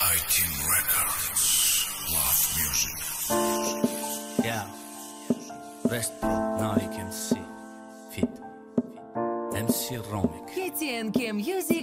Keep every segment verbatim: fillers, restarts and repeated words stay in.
I-Team Records, Love Music. Yeah, West Pro, Navik em si, Fit, em si Romik, K T N K Music,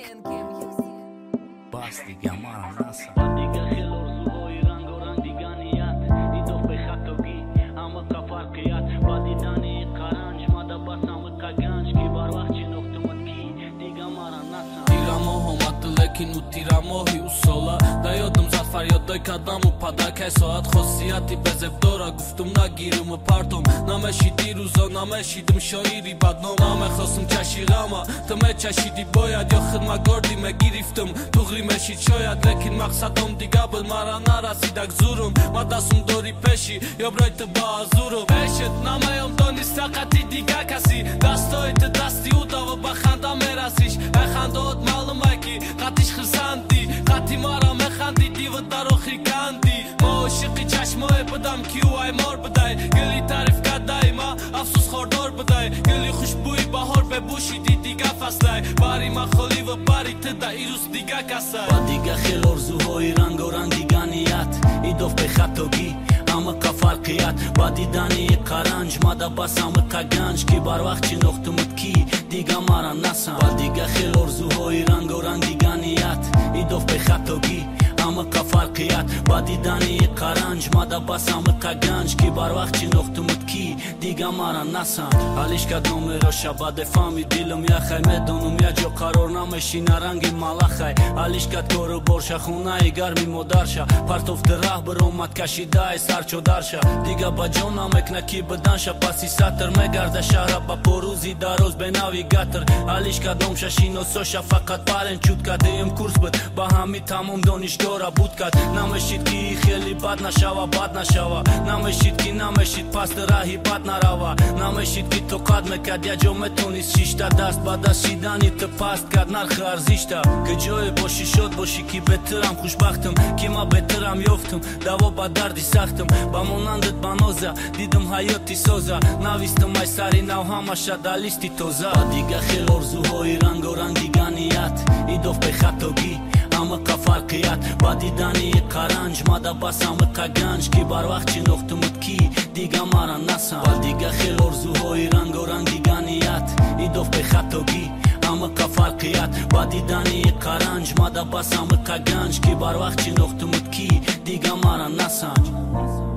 Basti Gamara Nasa. دیگه خیلی آرزوهای رنگ و رنگ دیگانیت دیدو به خطوگی اما که فرقیت با دیدنی قرنج ماده بسام که گنج کی بار وقت چی نقطمت کی دیگه مارا نسم Tiramoho matlekin u tiramohi u sola Dayodum zat faryodoy kadamu padakay soat khosiyati bezev dora guftum nagirim partom nameshidi ruzo nameshidim shoiri badnom name khosum chashigama tme chashidi boyad yo khidma gordi me giriftum tughri meshid shoyad lekin maqsadom digabl mara narasidak zurum madasum dori peshi yo broyt bazurum eshet namayom donis taqati diga kasi dastoyt dasti udava bakhanda merasish ekhandot malum ayki qatish khirsanti qati mara mekhandi div darokhi kandi moshqi chashmoy budam ki u ay mor buday geli tarif kadaima afsus khordor buday geli khushbuy bahor be bushidi diga faslay bari ma kholi va bari tada irus diga kasa ba diga khel orzuhoy rang o rang diganiyat idov be khatogi ama ka farqiyat ba didani qaranj mada basam ka ganj ki bar vaqt chi noqtumut ki diga mara nasam ba diga khel orzuhoy rang o rang diganiyat idov be khatogi ama ka farqiyat ba didani qaranj mada basam ka ganj ki bar vaqt chi noqtumut ki diga mara nasam alishka nomero shabade fami dilim ya khay donum ya jo qaror nameshi narangi malakhay alishka toru borsha khunai garmi modarsha partov drah bromat kashidai sarcho darsha diga bajona mekna ki bdansha pasi satr me garda shahra ba poruzi daroz be navigator alishka domsha shino sosha faqat paren chutka dem kurs bud ba hami tamom donishgora budkat nameshid ki kheli bad nashava bad nashava nameshid ki nameshid past rahi bad narava nameshid ki to qad mekad ya jo metonis shishta dast badashidani te past kad narx arzishta gejoy boshi shod boshi ki betram khushbaxtim ki ma betram yoftim davo ba dardi saxtim ba monandet banoza didim hayoti soza navistim ay sari nav hamasha dalisti toza diga khel orzuhoy rang o rang diganiyat idov be khatogi ama ka farqiyat ba didani qaranj mada basam ka ganj ki bar vaqt chi noqtumut ki diga mara nasam ba diga khel orzuhoy rang o rang diganiyat idov be khatogi ama ka farqiyat ba didani qaranj mada basam ka ganj ki bar vaqt chi noqtumut ki diga mara nasam